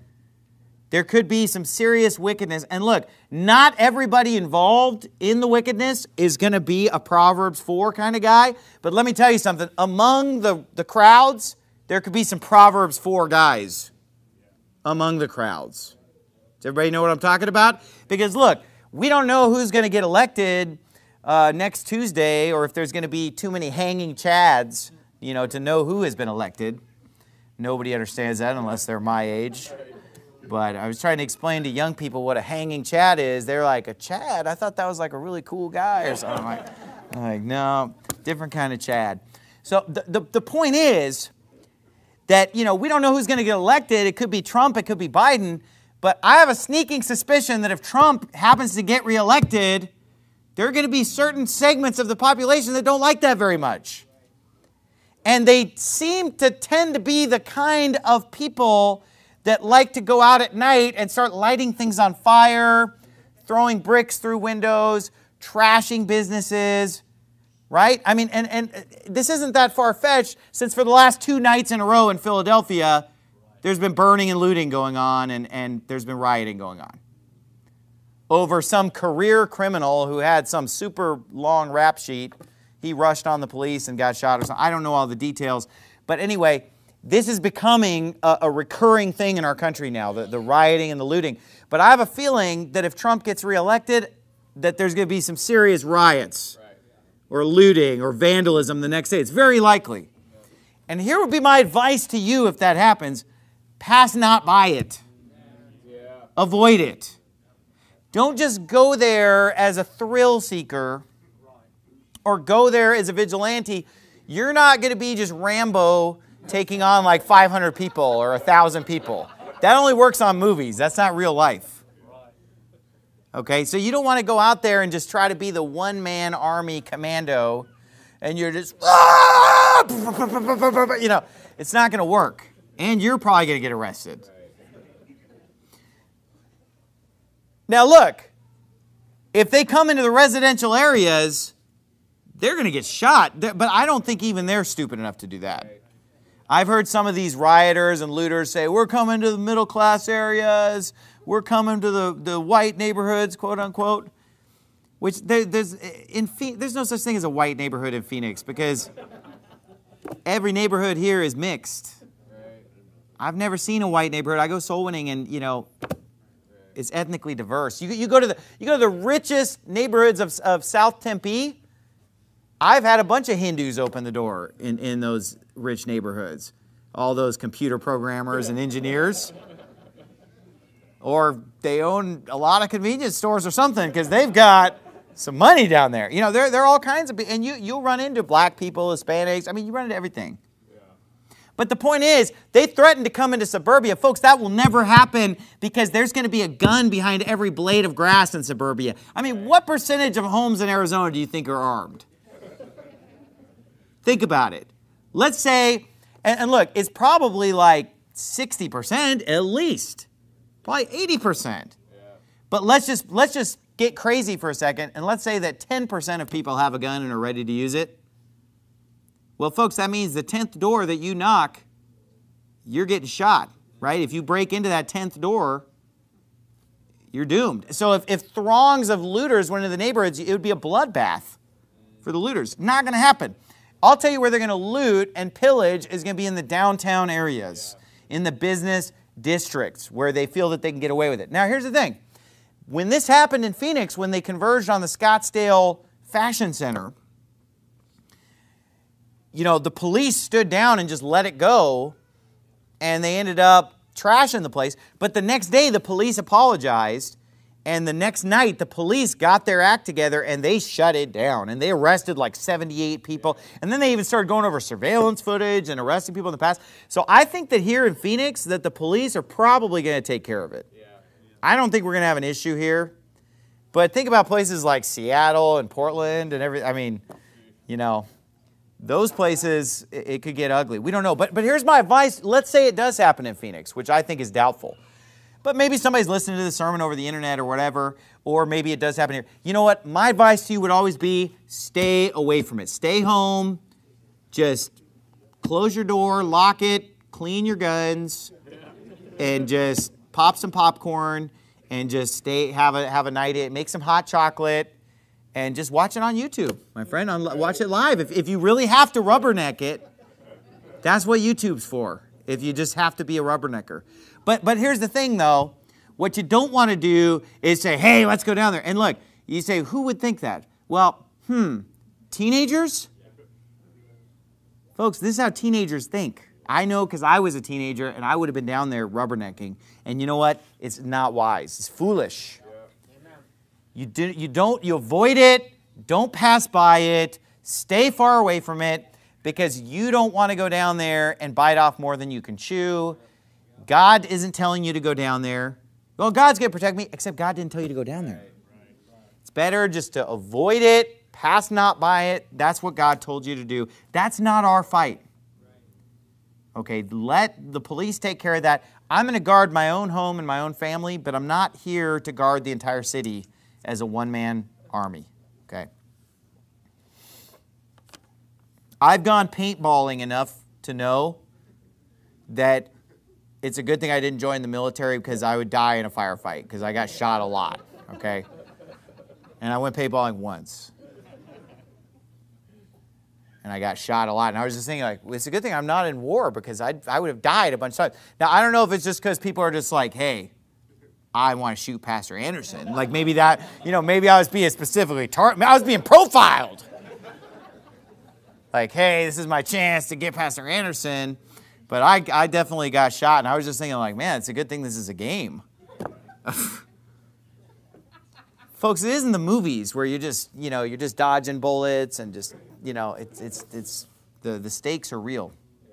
There could be some serious wickedness. And look, not everybody involved in the wickedness is going to be a Proverbs 4 kind of guy. But let me tell you something. Among the crowds, there could be some Proverbs 4 guys. Among the crowds. Does everybody know what I'm talking about? Because look, we don't know who's going to get elected next Tuesday or if there's going to be too many hanging chads, you know, to know who has been elected. Nobody understands that unless they're my age. But I was trying to explain to young people what a hanging chad is. They're like, a chad? I thought that was like a really cool guy or something. I'm like, no, different kind of chad. So the point is, that, you know, we don't know who's going to get elected. It could be Trump, it could be Biden. But I have a sneaking suspicion that if Trump happens to get reelected, there are going to be certain segments of the population that don't like that very much. And they seem to tend to be the kind of people that like to go out at night and start lighting things on fire, throwing bricks through windows, trashing businesses. Right? I mean, and this isn't that far-fetched, since for the last 2 nights in a row in Philadelphia, there's been burning and looting going on, and there's been rioting going on. Over some career criminal who had some super long rap sheet. He rushed on the police and got shot or something. I don't know all the details. But anyway, this is becoming a recurring thing in our country now, the rioting and the looting. But I have a feeling that if Trump gets reelected, that there's going to be some serious riots. Or looting or vandalism the next day. It's very likely. And here would be my advice to you if that happens. Pass not by it. Avoid it. Don't just go there as a thrill seeker or go there as a vigilante. You're not going to be just Rambo taking on like 500 people or 1,000 people. That only works on movies. That's not real life. Okay, so you don't want to go out there and just try to be the one-man army commando and you're just, it's not going to work. And you're probably going to get arrested. Now look, if they come into the residential areas, they're going to get shot. But I don't think even they're stupid enough to do that. I've heard some of these rioters and looters say, we're coming to the middle class areas. We're coming to the white neighborhoods, quote unquote. Which there's no such thing as a white neighborhood in Phoenix because every neighborhood here is mixed. I've never seen a white neighborhood. I go soul winning and, it's ethnically diverse. You go to the richest neighborhoods of South Tempe. I've had a bunch of Hindus open the door in those rich neighborhoods. All those computer programmers and engineers. Or they own a lot of convenience stores or something because they've got some money down there. There are all kinds of, and you'll run into black people, Hispanics. I mean, you run into everything. But the point is, they threatened to come into suburbia. Folks, that will never happen because there's going to be a gun behind every blade of grass in suburbia. I mean, what percentage of homes in Arizona do you think are armed? Think about it. Let's say, and look, it's probably like 60% at least. Probably 80%. But let's just get crazy for a second, and let's say that 10% of people have a gun and are ready to use it. Well, folks, that means the 10th door that you knock, you're getting shot, right? If you break into that 10th door, you're doomed. So if throngs of looters went into the neighborhoods, it would be a bloodbath for the looters. Not going to happen. I'll tell you where they're going to loot and pillage is going to be in the downtown areas, in the business districts where they feel that they can get away with it. Now, here's the thing. When this happened in Phoenix, when they converged on the Scottsdale Fashion Center, the police stood down and just let it go, and they ended up trashing the place. But the next day, the police apologized, and the next night, the police got their act together, and they shut it down, and they arrested like 78 people. And then they even started going over surveillance footage and arresting people in the past. So I think that here in Phoenix, that the police are probably going to take care of it. I don't think we're going to have an issue here. But think about places like Seattle and Portland and those places, it could get ugly. We don't know. But here's my advice. Let's say it does happen in Phoenix, which I think is doubtful. But maybe somebody's listening to the sermon over the internet or whatever, or maybe it does happen here. You know what? My advice to you would always be stay away from it. Stay home. Just close your door, lock it, clean your guns, and just pop some popcorn and just have a night, make some hot chocolate, and just watch it on YouTube, my friend. Watch it live. If you really have to rubberneck it, that's what YouTube's for, if you just have to be a rubbernecker. But here's the thing, though. What you don't want to do is say, hey, let's go down there. And look, you say, who would think that? Well, teenagers? Folks, this is how teenagers think. I know because I was a teenager, and I would have been down there rubbernecking. And you know what? It's not wise. It's foolish. You avoid it, don't pass by it, stay far away from it, because you don't want to go down there and bite off more than you can chew. God isn't telling you to go down there. Well, God's going to protect me, except God didn't tell you to go down there. It's better just to avoid it, pass not by it. That's what God told you to do. That's not our fight. Okay, let the police take care of that. I'm going to guard my own home and my own family, but I'm not here to guard the entire city as a one-man army, okay? I've gone paintballing enough to know that it's a good thing I didn't join the military because I would die in a firefight because I got shot a lot, okay? And I went paintballing once. And I got shot a lot. And I was just thinking, like, it's a good thing I'm not in war because I would have died a bunch of times. Now, I don't know if it's just because people are just like, hey, I want to shoot Pastor Anderson. Like maybe that, maybe I was being specifically I was being profiled. Like, hey, this is my chance to get Pastor Anderson. But I definitely got shot, and I was just thinking, like, man, it's a good thing this is a game. Folks, it isn't the movies where you're just dodging bullets and just, it's the stakes are real.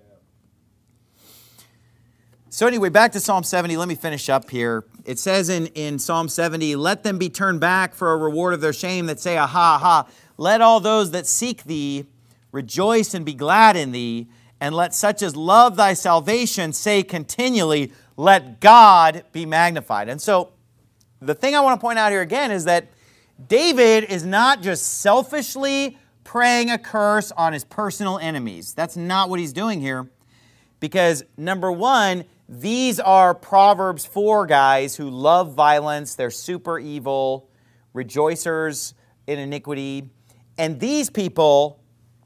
So anyway, back to Psalm 70. Let me finish up here. It says in Psalm 70, let them be turned back for a reward of their shame that say, aha, aha. Let all those that seek thee rejoice and be glad in thee. And let such as love thy salvation say continually, let God be magnified. And so the thing I want to point out here again is that David is not just selfishly praying a curse on his personal enemies. That's not what he's doing here. Because number one, these are Proverbs 4 guys who love violence. They're super evil, rejoicers in iniquity. And these people,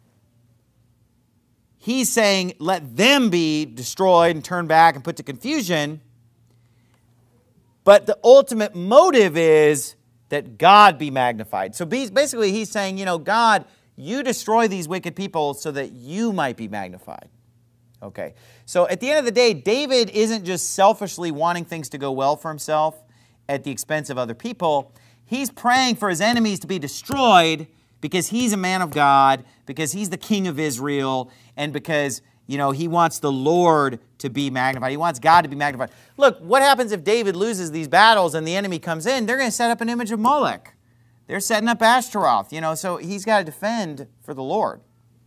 he's saying, let them be destroyed and turned back and put to confusion. But the ultimate motive is that God be magnified. So basically he's saying, God, you destroy these wicked people so that you might be magnified. Okay, so at the end of the day, David isn't just selfishly wanting things to go well for himself at the expense of other people. He's praying for his enemies to be destroyed because he's a man of God, because he's the king of Israel, and because, he wants the Lord to be magnified. He wants God to be magnified. Look, what happens if David loses these battles and the enemy comes in? They're going to set up an image of Molech. They're setting up Ashtaroth, so he's got to defend for the Lord.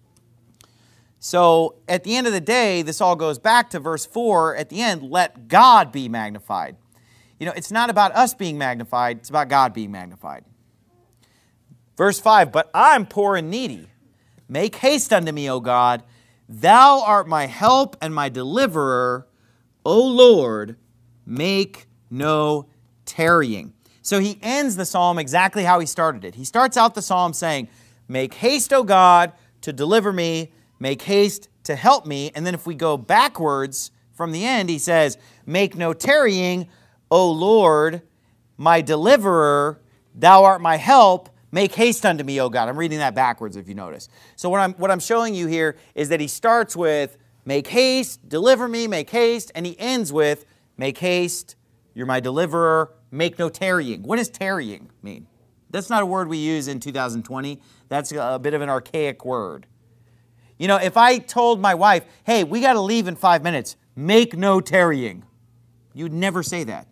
So at the end of the day, this all goes back to verse 4 at the end, let God be magnified. It's not about us being magnified, it's about God being magnified. Verse 5, but I'm poor and needy. Make haste unto me, O God. Thou art my help and my deliverer. O Lord, make no tarrying. So he ends the psalm exactly how he started it. He starts out the psalm saying, make haste, O God, to deliver me. Make haste to help me. And then if we go backwards from the end, he says, make no tarrying, O Lord, my deliverer, thou art my help. Make haste unto me, O God. I'm reading that backwards if you notice. So what I'm showing you here is that he starts with make haste, deliver me, make haste, and he ends with make haste, you're my deliverer, make no tarrying. What does tarrying mean? That's not a word we use in 2020. That's a bit of an archaic word. If I told my wife, hey, we got to leave in 5 minutes, make no tarrying, you'd never say that.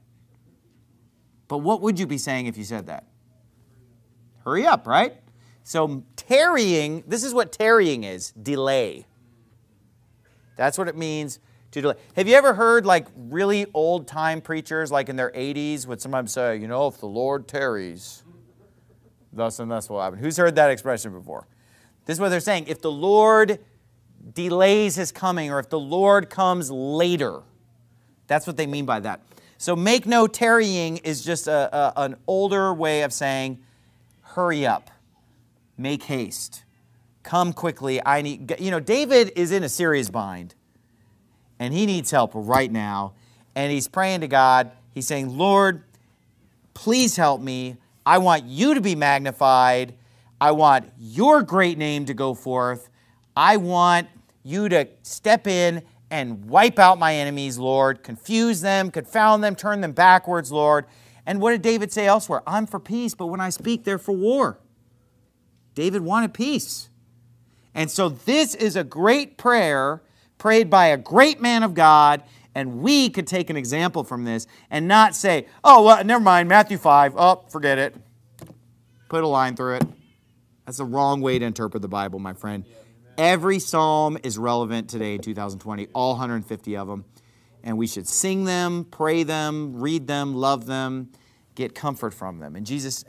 But what would you be saying if you said that? Hurry up, right? So tarrying, this is what tarrying is, delay. That's what it means to delay. Have you ever heard really old time preachers in their 80s would sometimes say, if the Lord tarries, thus and thus will happen. Who's heard that expression before? This is what they're saying. If the Lord delays his coming or if the Lord comes later, that's what they mean by that. So make no tarrying is just an older way of saying, hurry up, make haste, come quickly. David is in a serious bind and he needs help right now. And he's praying to God. He's saying, Lord, please help me. I want you to be magnified. I want your great name to go forth. I want you to step in and wipe out my enemies, Lord. Confuse them, confound them, turn them backwards, Lord. And what did David say elsewhere? I'm for peace, but when I speak, they're for war. David wanted peace. And so this is a great prayer prayed by a great man of God, and we could take an example from this and not say, oh, well, never mind, Matthew 5, oh, forget it. Put a line through it. That's the wrong way to interpret the Bible, my friend. Every psalm is relevant today in 2020, all 150 of them. And we should sing them, pray them, read them, love them, get comfort from them. And Jesus,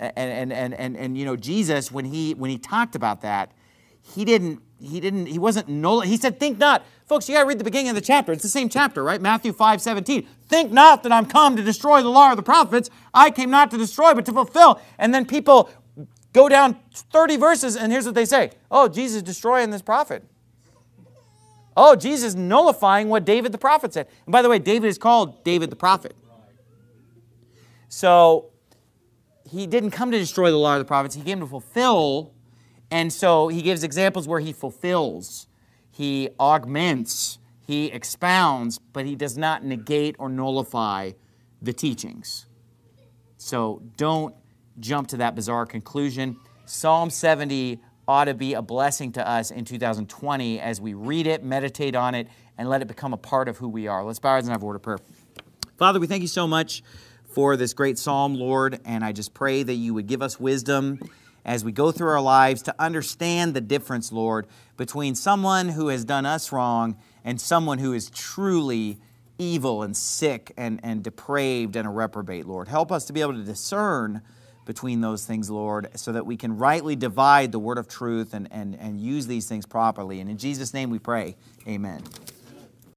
Jesus, when he talked about that, he said, think not. Folks, you got to read the beginning of the chapter. It's the same chapter, right? Matthew 5:17. Think not that I'm come to destroy the law of the prophets. I came not to destroy, but to fulfill. And then people go down 30 verses, and here's what they say. Oh, Jesus is destroying this prophet. Oh, Jesus is nullifying what David the prophet said. And by the way, David is called David the prophet. So he didn't come to destroy the law of the prophets. He came to fulfill. And so he gives examples where he fulfills, he augments, he expounds, but he does not negate or nullify the teachings. So don't jump to that bizarre conclusion. Psalm 70 ought to be a blessing to us in 2020 as we read it, meditate on it, and let it become a part of who we are. Let's bow our heads and have a word of prayer. Father, we thank you so much for this great psalm, Lord, and I just pray that you would give us wisdom as we go through our lives to understand the difference, Lord, between someone who has done us wrong and someone who is truly evil and sick and depraved and a reprobate, Lord. Help us to be able to discern between those things, Lord, so that we can rightly divide the word of truth and use these things properly. And in Jesus' name we pray, amen.